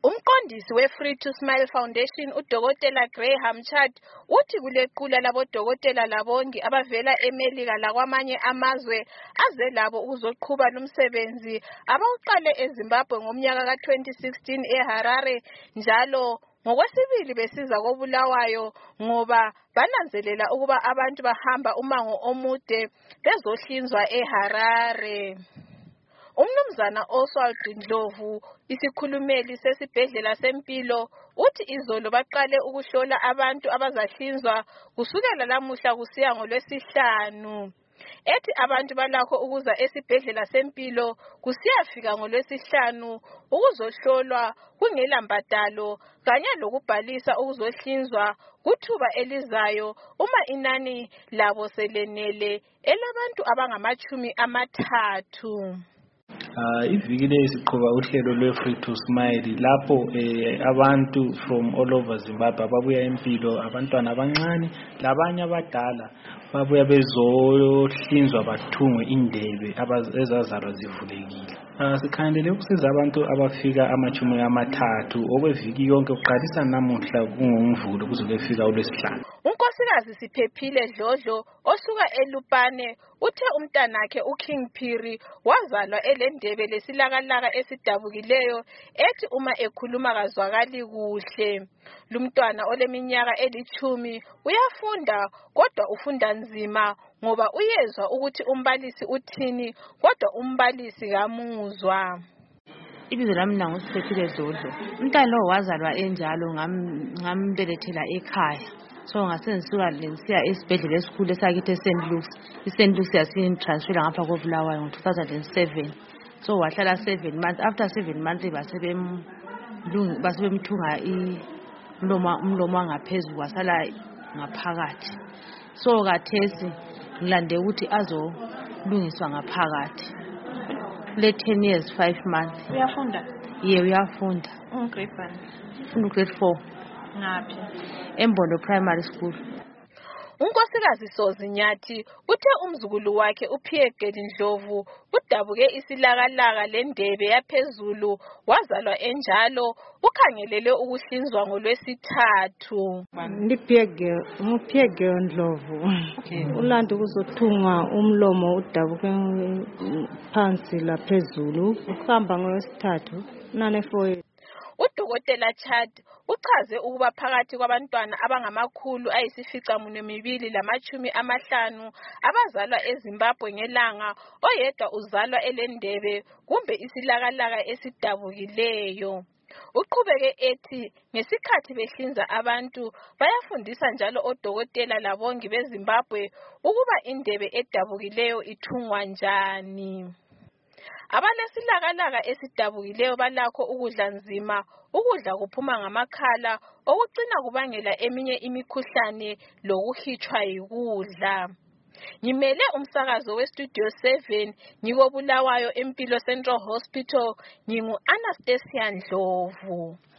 Umqondisi we-Free to Smile Foundation uDokotela Graham Chad uthi kulequla labodokotela labongi abavela eMelika lakwamanye amazwe aze labo ukuzoqhuba lumsebenzi abawuqale eZimbabwe ngomnyaka ka-2016 eHarare njalo ngokwesibili besiza koBulawayo ngoba bananzelela ukuba abantu bahamba umango omude bezohlinzwa eHarare. Umnumzana Oswald Ndlovu, isikhulumeli sesibhedlela sempilo, uthi izolo baqale ukuhlola abantu abazahlinzwa kusukela lamuhla kusiya ngoLwesihlanu. Ethi abantu balakho ukuza esibhedlela sempilo kusiyafika ngoLwesihlanu ukuzohlolwa kungela mbadalo kanye lokubhalisa ukuzohlinzwa kuthuba elizayo uma inani labo selenele elabantu abangama-30. Iviki le siqhuba uhlelo lwe-Free to Smile lapho abantu from all over Zimbabwe ababuya empilo, abantwana abancane labanye abadala babuya bezohlinzwa bathungwe indebe ezazalwa zivulekile. Sikhangelele ukusiza abantu abafika 30 okweviki yonke kuqalisa namuhla kungoMvulo kuze kufika uLwesihlanu. Unkosikazi Siphephile Dlodlo osuka eLupane uthe umntanakhe uKing Phiri wazalwa elendebe lesilakalaka esidabukileyo ethi uma ekhuluma kazwakali kuhle. Lumntwana oleminyaka 10 uyafunda kodwa ufunda nzima ngoba uyezwa ukuthi umbalisi uthini kodwa umbalisi kamuzwa. Ibizo lami nanguSiphephile Dlodlo. Umntwana lo wazalwa enjalo ngambelethela ekhaya. So ngasengisuka lensiya esibhedlela esikhulu esakithi eSt Luke's. iSt Luke's yasingitransfera ngapha koBulawayo ngo-2007. So wahlala 7 months. After 7 months basebemthunga umlomo wangaphezulu wasala ngaphakathi. So kathesi ngilande ukuthi azolungiswa ngaphakathi. Le 10 years 5 months. Uyafunda? Yeah, uyafunda. Grade 1. Ufunda grade 4. Ngaphi? Embondo Primary School. Unkosikazi Sozinyathi uthe umzukulu wakhe uPhiegeli Ndlovu udabuke isilakalaka lendebe yaphezulu wazalwa enjalo ukhangelele ukuhlinzwa ngoLwesithathu. Nguphiegeli Ndlovu. Ulanda ukuzothungwa umlomo udabuke phansi laphezulu ukuhamba ngoLwesithathu nane 4. UDokotela Chad uchaze ukuba phakathi kwabantwana abangama-250 abazalwa eZimbabwe ngelanga oyedwa uzalwa elendebe kumbe isilakalaka esidabukileyo. Uqhubeke ethi ngesikhathi behlinza abantu bayafundisa njalo odokotela labongi beZimbabwe ukuba indebe edabukileyo ithungwa njani. Abalesilakalaka esidabukileyo balakho ukudla nzima, ukudla kuphuma ngamakhala, okucina kubangela eminye imikhuhlane lokuhitshwa yikudla. Ngimele umsakazo weStudio 7 ngikoBulawayo eMpilo Central Hospital, ngingu-Anastasia Ndlovu.